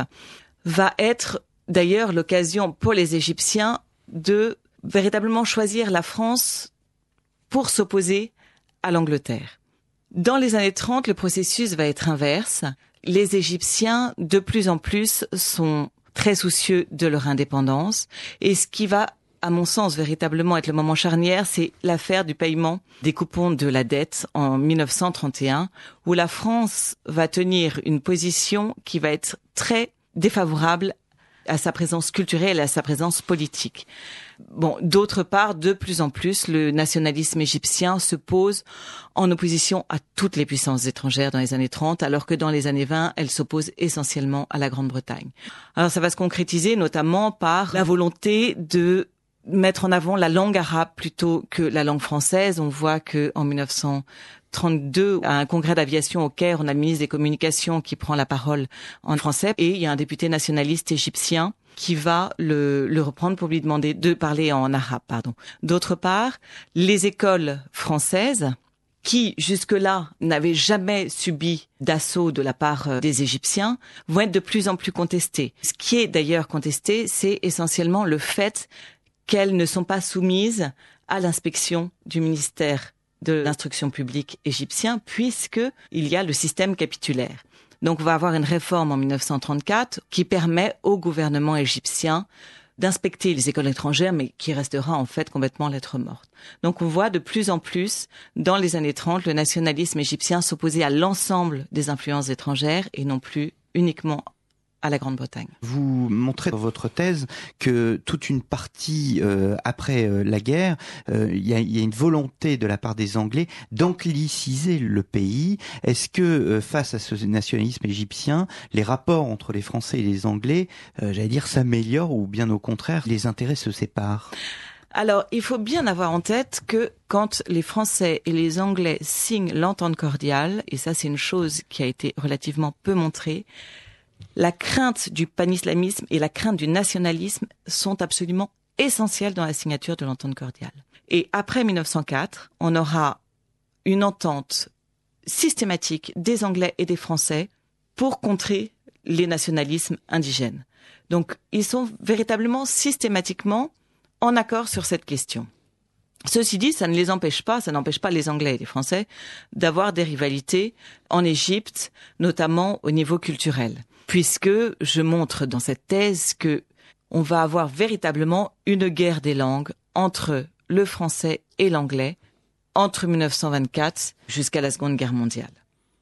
va être d'ailleurs l'occasion pour les Égyptiens de véritablement choisir la France pour s'opposer à l'Angleterre. Dans les années trente, le processus va être inverse. Les Égyptiens, de plus en plus, sont très soucieux de leur indépendance. Et ce qui va, à mon sens, véritablement être le moment charnière, c'est l'affaire du paiement des coupons de la dette en mille neuf cent trente et un, où la France va tenir une position qui va être très défavorable à sa présence culturelle et à sa présence politique. Bon, d'autre part, de plus en plus, le nationalisme égyptien se pose en opposition à toutes les puissances étrangères dans les années trente, alors que dans les années vingt, elle s'oppose essentiellement à la Grande-Bretagne. Alors ça va se concrétiser notamment par la volonté de mettre en avant la langue arabe plutôt que la langue française. On voit que en mille neuf cent trente-deux, à un congrès d'aviation au Caire, on a le ministre des Communications qui prend la parole en français et il y a un député nationaliste égyptien qui va le, le reprendre pour lui demander de parler en arabe, pardon. D'autre part, les écoles françaises qui, jusque-là, n'avaient jamais subi d'assaut de la part des Égyptiens, vont être de plus en plus contestées. Ce qui est d'ailleurs contesté, c'est essentiellement le fait qu'elles ne sont pas soumises à l'inspection du ministère de l'instruction publique égyptien, puisque il y a le système capitulaire. Donc on va avoir une réforme en mille neuf cent trente-quatre qui permet au gouvernement égyptien d'inspecter les écoles étrangères, mais qui restera en fait complètement lettre morte. Donc on voit de plus en plus, dans les années trente, le nationalisme égyptien s'opposer à l'ensemble des influences étrangères et non plus uniquement à la Grande-Bretagne. Vous montrez dans votre thèse que toute une partie euh, après euh, la guerre, euh, il y a, y a une volonté de la part des Anglais d'angliciser le pays. Est-ce que euh, face à ce nationalisme égyptien, les rapports entre les Français et les Anglais, euh, j'allais dire, s'améliorent ou bien au contraire, les intérêts se séparent? Alors, il faut bien avoir en tête que quand les Français et les Anglais signent l'entente cordiale, et ça c'est une chose qui a été relativement peu montrée, La crainte du panislamisme et la crainte du nationalisme sont absolument essentielles dans la signature de l'entente cordiale. Et après mille neuf cent quatre, on aura une entente systématique des Anglais et des Français pour contrer les nationalismes indigènes. Donc, ils sont véritablement systématiquement en accord sur cette question. Ceci dit, ça ne les empêche pas, ça n'empêche pas les Anglais et les Français d'avoir des rivalités en Égypte, notamment au niveau culturel. Puisque je montre dans cette thèse que on va avoir véritablement une guerre des langues entre le français et l'anglais entre mille neuf cent vingt-quatre jusqu'à la Seconde Guerre mondiale.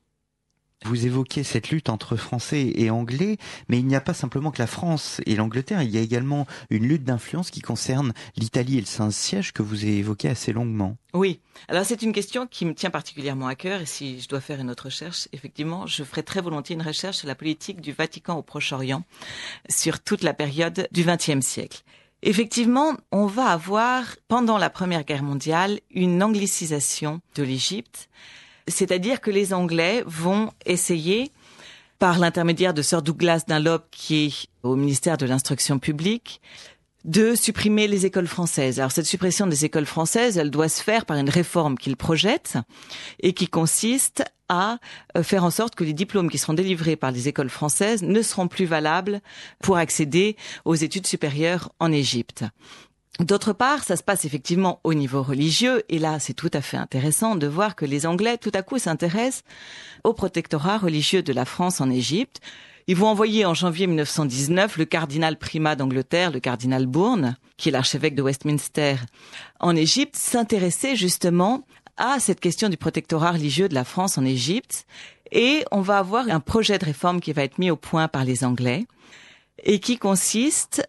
Vous évoquez cette lutte entre Français et Anglais, mais il n'y a pas simplement que la France et l'Angleterre, il y a également une lutte d'influence qui concerne l'Italie et le Saint-Siège que vous avez évoqué assez longuement. Oui, alors c'est une question qui me tient particulièrement à cœur et si je dois faire une autre recherche, effectivement, je ferai très volontiers une recherche sur la politique du Vatican au Proche-Orient sur toute la période du vingtième siècle. Effectivement, on va avoir, pendant la Première Guerre mondiale, une anglicisation de l'Égypte. C'est-à-dire que les Anglais vont essayer, par l'intermédiaire de Sir Douglas Dunlop, qui est au ministère de l'Instruction publique, de supprimer les écoles françaises. Alors cette suppression des écoles françaises, elle doit se faire par une réforme qu'ils projettent et qui consiste à faire en sorte que les diplômes qui seront délivrés par les écoles françaises ne seront plus valables pour accéder aux études supérieures en Égypte. D'autre part, ça se passe effectivement au niveau religieux, et là, c'est tout à fait intéressant de voir que les Anglais, tout à coup, s'intéressent au protectorat religieux de la France en Égypte. Ils vont envoyer en janvier mille neuf cent dix-neuf le cardinal primat d'Angleterre, le cardinal Bourne, qui est l'archevêque de Westminster en Égypte, s'intéresser justement à cette question du protectorat religieux de la France en Égypte. Et on va avoir un projet de réforme qui va être mis au point par les Anglais et qui consiste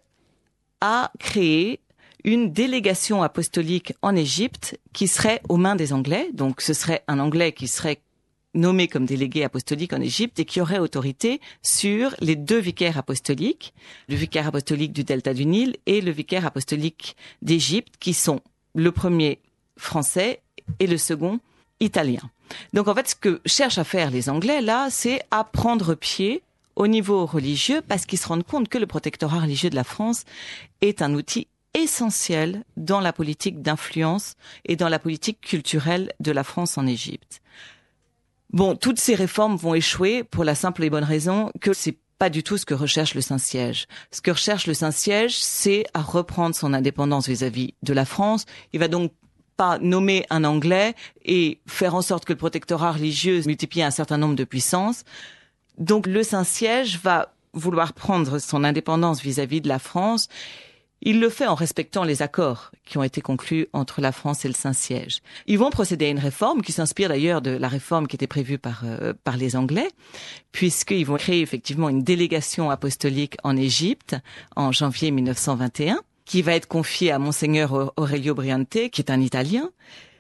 à créer une délégation apostolique en Égypte qui serait aux mains des Anglais. Donc ce serait un Anglais qui serait nommé comme délégué apostolique en Égypte et qui aurait autorité sur les deux vicaires apostoliques, le vicaire apostolique du delta du Nil et le vicaire apostolique d'Égypte, qui sont le premier français et le second italien. Donc en fait, ce que cherchent à faire les Anglais là, c'est à prendre pied au niveau religieux parce qu'ils se rendent compte que le protectorat religieux de la France est un outil essentiel dans la politique d'influence et dans la politique culturelle de la France en Égypte. Bon, toutes ces réformes vont échouer pour la simple et bonne raison que c'est pas du tout ce que recherche le Saint-Siège. Ce que recherche le Saint-Siège, c'est à reprendre son indépendance vis-à-vis de la France. Il va donc pas nommer un Anglais et faire en sorte que le protectorat religieux multiplie un certain nombre de puissances. Donc le Saint-Siège va vouloir prendre son indépendance vis-à-vis de la France. Il le fait en respectant les accords qui ont été conclus entre la France et le Saint-Siège. Ils vont procéder à une réforme qui s'inspire d'ailleurs de la réforme qui était prévue par euh, par les Anglais, puisqu'ils vont créer effectivement une délégation apostolique en Égypte en janvier mille neuf cent vingt et un, qui va être confiée à Monseigneur Aurelio Briante, qui est un Italien.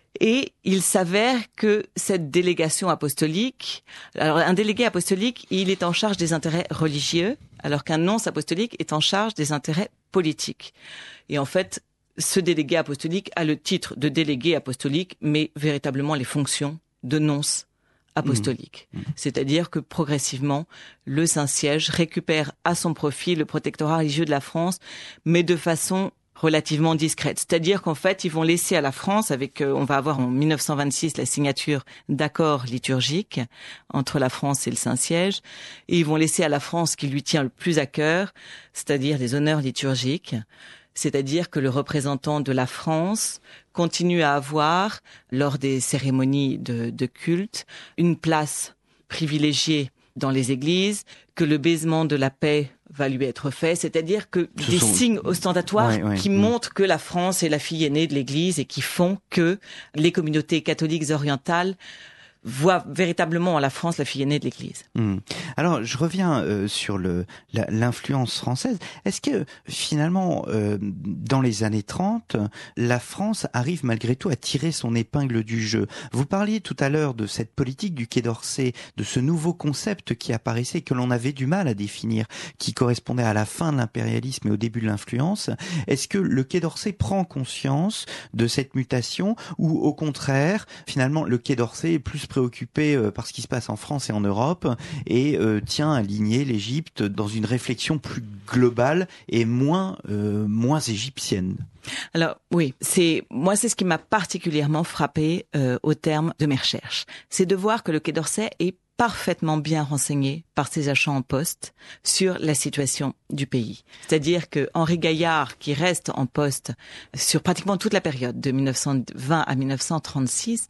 Et il s'avère que cette délégation apostolique, alors un délégué apostolique, il est en charge des intérêts religieux, alors qu'un nonce apostolique est en charge des intérêts politiques. Et en fait, ce délégué apostolique a le titre de délégué apostolique, mais véritablement les fonctions de nonce apostolique. Mmh. C'est-à-dire que progressivement, le Saint-Siège récupère à son profit le protectorat religieux de la France, mais de façon relativement discrète. C'est-à-dire qu'en fait, ils vont laisser à la France, avec, euh, on va avoir en mille neuf cent vingt-six la signature d'accords liturgiques entre la France et le Saint-Siège, et ils vont laisser à la France ce qui lui tient le plus à cœur, c'est-à-dire les honneurs liturgiques. C'est-à-dire que le représentant de la France continue à avoir, lors des cérémonies de, de culte, une place privilégiée dans les églises, que le baisement de la paix va lui être fait, c'est-à-dire que Ce des sont... signes ostentatoires ouais, ouais, qui mmh. montrent que la France est la fille aînée de l'Église et qui font que les communautés catholiques orientales voit véritablement en la France la fille aînée de l'Église. Mmh. Alors, je reviens euh, sur le, la, l'influence française. Est-ce que, finalement, euh, dans les années trente, la France arrive malgré tout à tirer son épingle du jeu? Vous parliez tout à l'heure de cette politique du Quai d'Orsay, de ce nouveau concept qui apparaissait et que l'on avait du mal à définir, qui correspondait à la fin de l'impérialisme et au début de l'influence. Est-ce que le Quai d'Orsay prend conscience de cette mutation ou, au contraire, finalement, le Quai d'Orsay est plus préoccupé euh, par ce qui se passe en France et en Europe et euh, tient à aligner l'Égypte dans une réflexion plus globale et moins euh, moins égyptienne. Alors oui, c'est moi c'est ce qui m'a particulièrement frappé euh, au terme de mes recherches, c'est de voir que le Quai d'Orsay est parfaitement bien renseigné par ses achats en poste sur la situation du pays. C'est-à-dire que Henri Gaillard, qui reste en poste sur pratiquement toute la période de mille neuf cent vingt à mille neuf cent trente-six,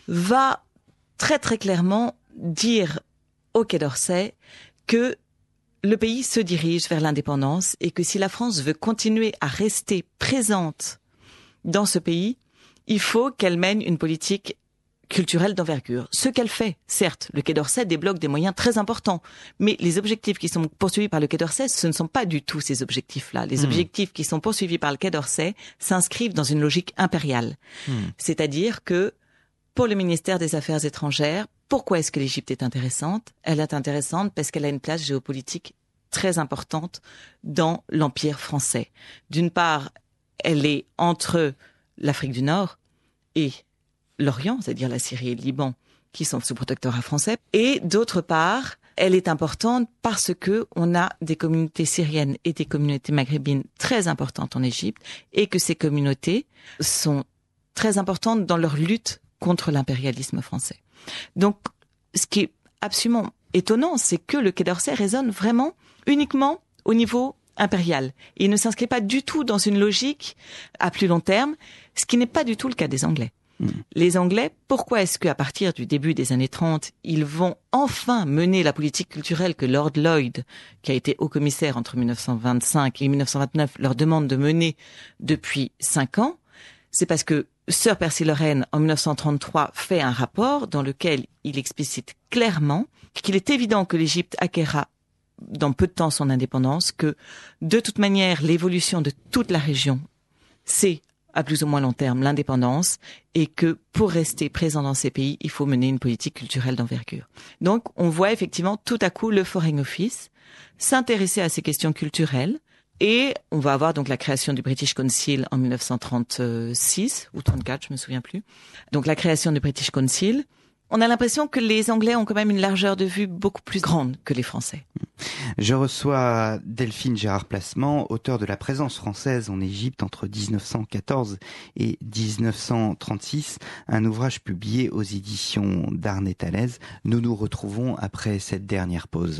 va très très clairement dire au Quai d'Orsay que le pays se dirige vers l'indépendance et que si la France veut continuer à rester présente dans ce pays, il faut qu'elle mène une politique culturelle d'envergure. Ce qu'elle fait, certes, le Quai d'Orsay débloque des moyens très importants, mais les objectifs qui sont poursuivis par le Quai d'Orsay, ce ne sont pas du tout ces objectifs-là. Les mmh. objectifs qui sont poursuivis par le Quai d'Orsay s'inscrivent dans une logique impériale. Mmh. C'est-à-dire que pour le ministère des Affaires étrangères, pourquoi est-ce que l'Égypte est intéressante? Elle est intéressante parce qu'elle a une place géopolitique très importante dans l'Empire français. D'une part, elle est entre l'Afrique du Nord et l'Orient, c'est-à-dire la Syrie et le Liban, qui sont sous protectorat français. Et d'autre part, elle est importante parce que on a des communautés syriennes et des communautés maghrébines très importantes en Égypte et que ces communautés sont très importantes dans leur lutte contre l'impérialisme français. Donc, ce qui est absolument étonnant, c'est que le Quai d'Orsay résonne vraiment uniquement au niveau impérial. Il ne s'inscrit pas du tout dans une logique à plus long terme, ce qui n'est pas du tout le cas des Anglais. Mmh. Les Anglais, pourquoi est-ce qu'à partir du début des années trente, ils vont enfin mener la politique culturelle que Lord Lloyd, qui a été haut-commissaire entre mille neuf cent vingt-cinq et mille neuf cent vingt-neuf, leur demande de mener depuis cinq ans? C'est parce que Sir Percy Lorraine, en mille neuf cent trente-trois, fait un rapport dans lequel il explicite clairement qu'il est évident que l'Égypte acquérera dans peu de temps son indépendance, que de toute manière, l'évolution de toute la région, c'est à plus ou moins long terme l'indépendance et que pour rester présent dans ces pays, il faut mener une politique culturelle d'envergure. Donc, on voit effectivement tout à coup le Foreign Office s'intéresser à ces questions culturelles et on va avoir donc la création du British Council en mille neuf cent trente-six ou trente-quatre, je me souviens plus. Donc la création du British Council. On a l'impression que les Anglais ont quand même une largeur de vue beaucoup plus grande que les Français. Je reçois Delphine Gérard-Placement, auteure de La présence française en Égypte entre dix-neuf cent quatorze et dix-neuf cent trente-six, un ouvrage publié aux éditions d'Arne et Thalès. Nous nous retrouvons après cette dernière pause.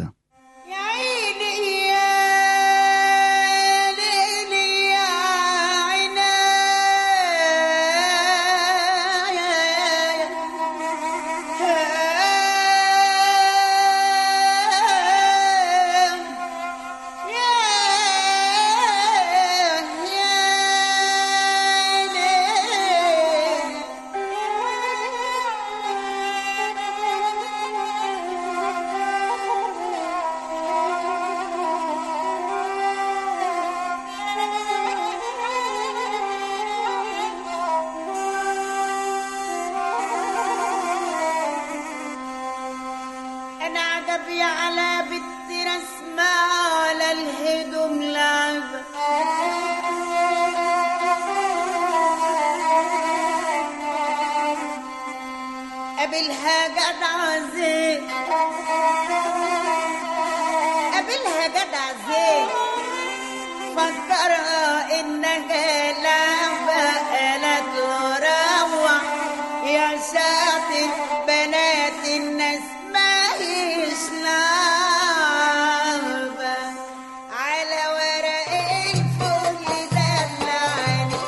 قبلها جدع زين قبلها جدع زين فكرها انها لعبة قالت له روح يا شاطر بنات الناس ما هيش لعبة على ورق الفل دلعني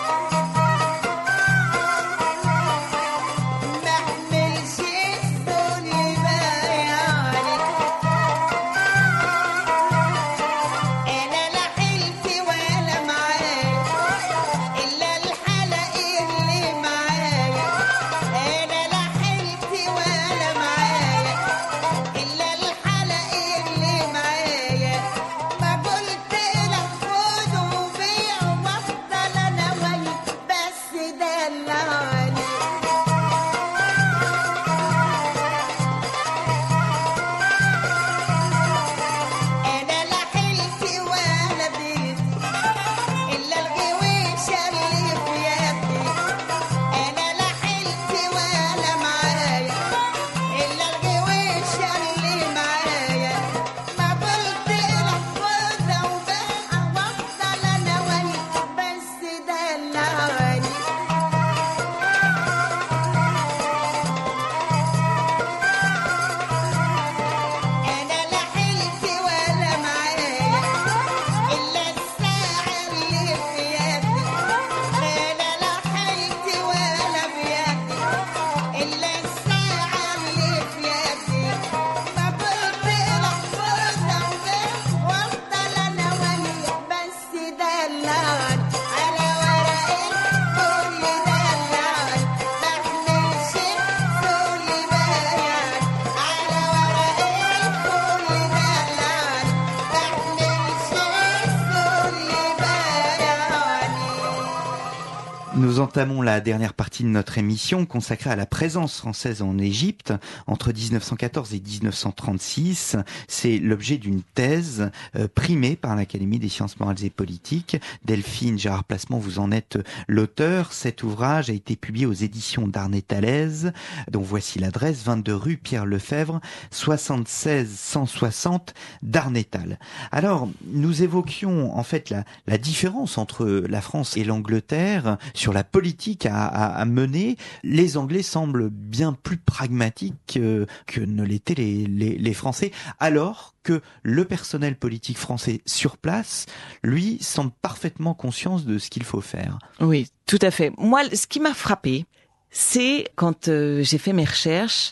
Nous entamons la dernière partie de notre émission consacrée à la présence française en Égypte entre dix-neuf cent quatorze et dix-neuf cent trente-six. C'est l'objet d'une thèse euh, primée par l'Académie des sciences morales et politiques. Delphine Gérard Placement, vous en êtes l'auteur. Cet ouvrage a été publié aux éditions d'Arnay-Tallez, dont voici l'adresse: vingt-deux rue Pierre Lefebvre, soixante-seize cent soixante Darnétal. Alors, nous évoquions en fait la, la différence entre la France et l'Angleterre sur la politique à, à, à mener. Les Anglais semblent bien plus pragmatiques que, que ne l'étaient les, les, les Français, alors que le personnel politique français sur place, lui, semble parfaitement conscient de ce qu'il faut faire. Oui, tout à fait. Moi, ce qui m'a frappé, c'est quand euh, j'ai fait mes recherches,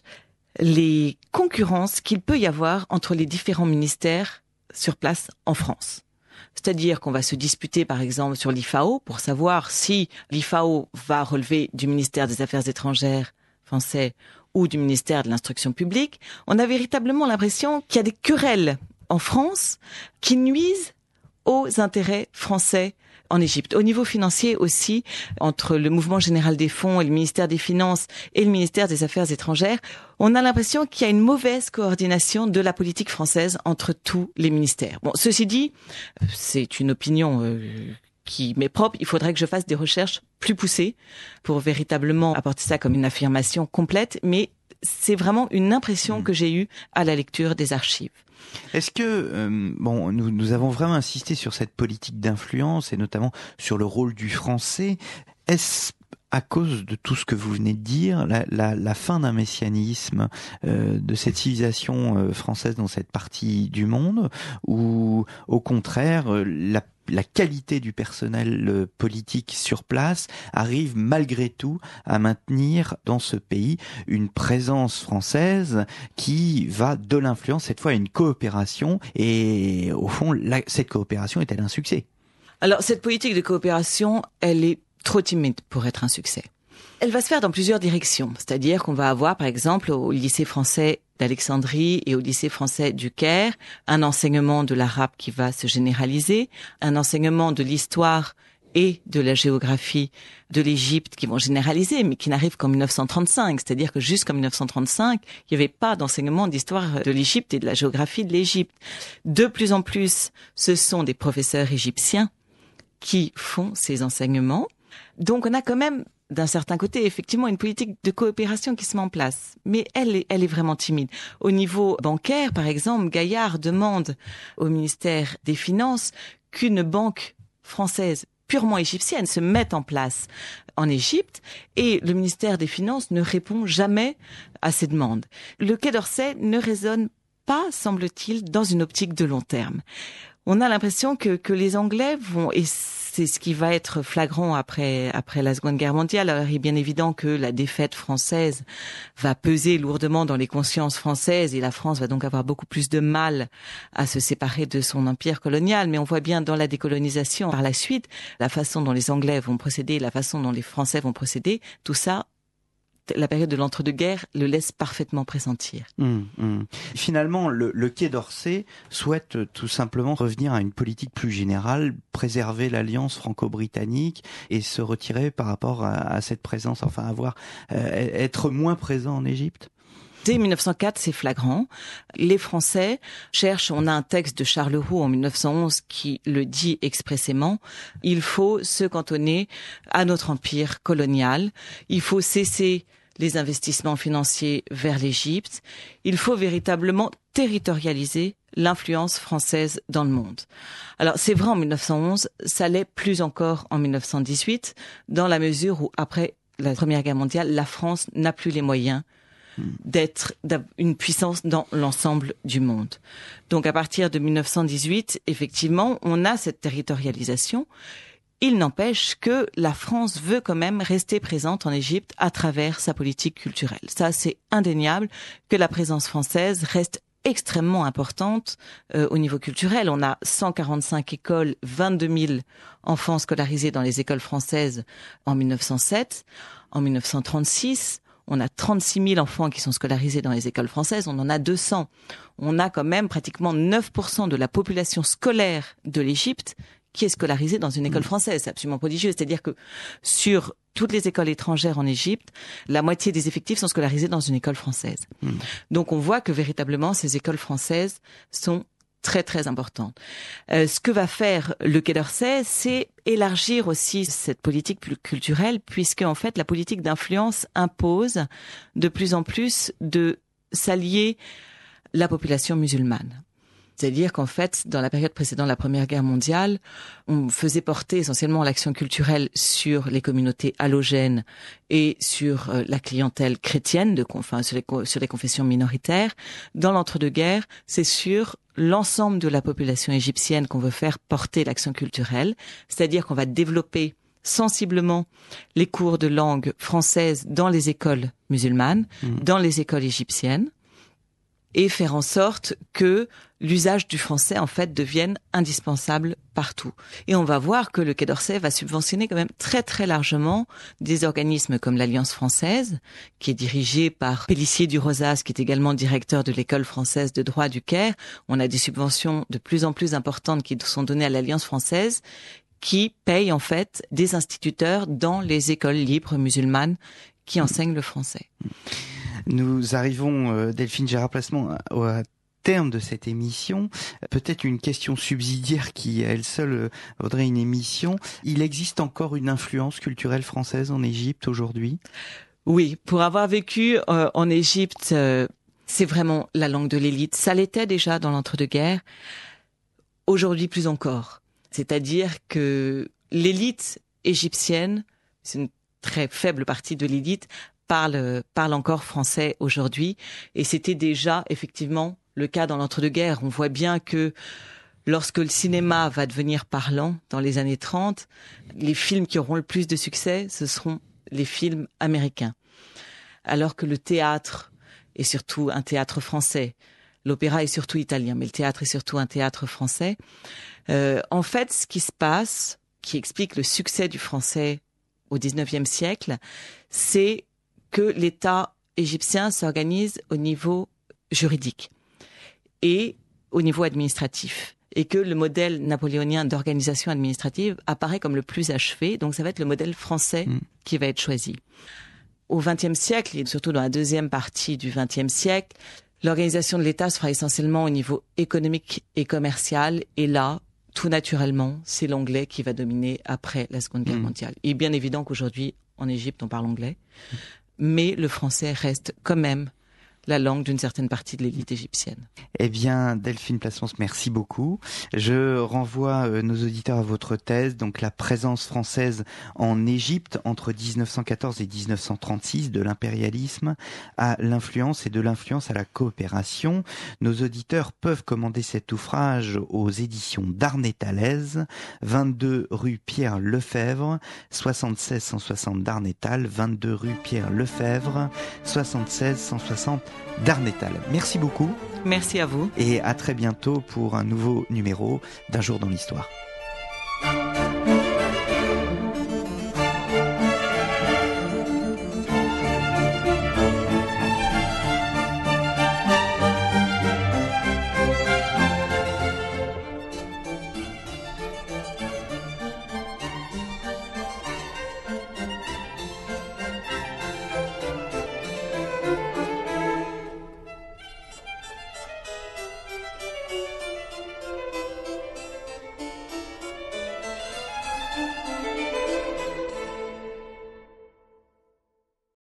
les concurrences qu'il peut y avoir entre les différents ministères sur place en France. C'est-à-dire qu'on va se disputer, par exemple, sur l'I F A O pour savoir si l'I F A O va relever du ministère des Affaires étrangères français ou du ministère de l'Instruction publique. On a véritablement l'impression qu'il y a des querelles en France qui nuisent aux intérêts français en Égypte. Au niveau financier aussi, entre le Mouvement général des fonds et le ministère des Finances et le ministère des Affaires étrangères, on a l'impression qu'il y a une mauvaise coordination de la politique française entre tous les ministères. Bon, ceci dit, c'est une opinion euh, qui m'est propre. Il faudrait que je fasse des recherches plus poussées pour véritablement apporter ça comme une affirmation complète, mais c'est vraiment une impression que j'ai eue à la lecture des archives. Est-ce que, euh, bon, nous, nous avons vraiment insisté sur cette politique d'influence et notamment sur le rôle du français. Est-ce à cause de tout ce que vous venez de dire, la, la, la fin d'un messianisme euh, de cette civilisation euh, française dans cette partie du monde, ou au contraire, euh, la la qualité du personnel euh, politique sur place arrive malgré tout à maintenir dans ce pays une présence française qui va de l'influence, cette fois à une coopération, et au fond, la, cette coopération est-elle un succès? Alors, cette politique de coopération, elle est trop timide pour être un succès. Elle va se faire dans plusieurs directions, c'est-à-dire qu'on va avoir, par exemple, au lycée français d'Alexandrie et au lycée français du Caire, un enseignement de l'arabe qui va se généraliser, un enseignement de l'histoire et de la géographie de l'Égypte qui vont généraliser, mais qui n'arrivent qu'en dix-neuf cent trente-cinq. C'est-à-dire que jusqu'en dix-neuf cent trente-cinq, il n'y avait pas d'enseignement d'histoire de l'Égypte et de la géographie de l'Égypte. De plus en plus, ce sont des professeurs égyptiens qui font ces enseignements. Donc on a quand même, d'un certain côté, effectivement, une politique de coopération qui se met en place. Mais elle est, elle est vraiment timide. Au niveau bancaire, par exemple, Gaillard demande au ministère des Finances qu'une banque française purement égyptienne se mette en place en Égypte, et le ministère des Finances ne répond jamais à ces demandes. Le Quai d'Orsay ne raisonne pas, semble-t-il, dans une optique de long terme. On a l'impression que, que les Anglais vont, et c'est ce qui va être flagrant après, après la Seconde Guerre mondiale. Alors, il est bien évident que la défaite française va peser lourdement dans les consciences françaises et la France va donc avoir beaucoup plus de mal à se séparer de son empire colonial. Mais on voit bien dans la décolonisation, par la suite, la façon dont les Anglais vont procéder, la façon dont les Français vont procéder, tout ça, la période de l'entre-deux-guerres le laisse parfaitement pressentir. Mmh, mmh. Finalement, le, le Quai d'Orsay souhaite tout simplement revenir à une politique plus générale, préserver l'alliance franco-britannique et se retirer par rapport à, à cette présence, enfin avoir euh, être moins présent en Égypte. Dès dix-neuf cent quatre, c'est flagrant. Les Français cherchent, on a un texte de Charles Roux en mille neuf cent onze qui le dit expressément, il faut se cantonner à notre empire colonial, il faut cesser les investissements financiers vers l'Égypte, il faut véritablement territorialiser l'influence française dans le monde. Alors c'est vrai en mille neuf cent onze, ça l'est plus encore en mille neuf cent dix-huit, dans la mesure où après la Première Guerre mondiale, la France n'a plus les moyens d'être une puissance dans l'ensemble du monde. Donc à partir de mille neuf cent dix-huit, effectivement, on a cette territorialisation. Il n'empêche que la France veut quand même rester présente en Égypte à travers sa politique culturelle. Ça, c'est indéniable que la présence française reste extrêmement importante euh, au niveau culturel. On a cent quarante-cinq écoles, vingt-deux mille enfants scolarisés dans les écoles françaises en mille neuf cent sept. En mille neuf cent trente-six, on a trente-six mille enfants qui sont scolarisés dans les écoles françaises, on en a deux cents. On a quand même pratiquement neuf pour cent de la population scolaire de l'Égypte qui est scolarisée dans une école française. C'est absolument prodigieux. C'est-à-dire que sur toutes les écoles étrangères en Égypte, la moitié des effectifs sont scolarisés dans une école française. Mmh. Donc on voit que véritablement ces écoles françaises sont très très importantes. Euh, ce que va faire le Quai d'Orsay, c'est élargir aussi cette politique plus culturelle, puisque en fait la politique d'influence impose de plus en plus de s'allier la population musulmane. C'est-à-dire qu'en fait, dans la période précédant la Première Guerre mondiale, on faisait porter essentiellement l'action culturelle sur les communautés halogènes et sur euh, la clientèle chrétienne, de, enfin sur les, sur les confessions minoritaires. Dans l'entre-deux-guerres, c'est sur l'ensemble de la population égyptienne qu'on veut faire porter l'action culturelle, c'est-à-dire qu'on va développer sensiblement les cours de langue française dans les écoles musulmanes, mmh. dans les écoles égyptiennes, et faire en sorte que l'usage du français, en fait, devienne indispensable partout. Et on va voir que le Quai d'Orsay va subventionner quand même très très largement des organismes comme l'Alliance française, qui est dirigée par Pélissier du Rosas, qui est également directeur de l'École française de droit du Caire. On a des subventions de plus en plus importantes qui sont données à l'Alliance française, qui paye en fait des instituteurs dans les écoles libres musulmanes qui enseignent le français. Nous arrivons, euh, Delphine Gérard Placement, au terme de cette émission. Peut-être une question subsidiaire qui, à elle seule, euh, vaudrait une émission. Il existe encore une influence culturelle française en Égypte aujourd'hui ? Oui, pour avoir vécu euh, en Égypte, euh, c'est vraiment la langue de l'élite. Ça l'était déjà dans l'entre-deux-guerres. Aujourd'hui, plus encore. C'est-à-dire que l'élite égyptienne, c'est une très faible partie de l'élite, parle parle encore français aujourd'hui, et c'était déjà effectivement le cas dans l'entre-deux-guerres. On voit bien que lorsque le cinéma va devenir parlant dans les années trente, les films qui auront le plus de succès, ce seront les films américains. Alors que le théâtre est surtout un théâtre français, l'opéra est surtout italien, mais le théâtre est surtout un théâtre français. Euh, en fait, ce qui se passe, qui explique le succès du français au dix-neuvième siècle, c'est que l'État égyptien s'organise au niveau juridique et au niveau administratif, et que le modèle napoléonien d'organisation administrative apparaît comme le plus achevé. Donc ça va être le modèle français mmh. qui va être choisi. Au vingtième siècle, et surtout dans la deuxième partie du vingtième siècle, l'organisation de l'État se fera essentiellement au niveau économique et commercial, et là, tout naturellement, c'est l'anglais qui va dominer après la Seconde Guerre mmh. mondiale. Il est bien évident qu'aujourd'hui, en Égypte, on parle anglais, mmh. mais le français reste quand même la langue d'une certaine partie de l'élite égyptienne. Eh bien, Delphine Placement, merci beaucoup. Je renvoie euh, nos auditeurs à votre thèse, donc la présence française en Égypte entre dix-neuf cent quatorze et dix-neuf cent trente-six, de l'impérialisme à l'influence et de l'influence à la coopération. Nos auditeurs peuvent commander cet ouvrage aux éditions Darnétal, vingt-deux rue Pierre Lefebvre, soixante-seize cent soixante Darnétal, vingt-deux rue Pierre Lefebvre, soixante-seize cent soixante Darnétal. Merci beaucoup. Merci à vous. Et à très bientôt pour un nouveau numéro d'Un jour dans l'histoire.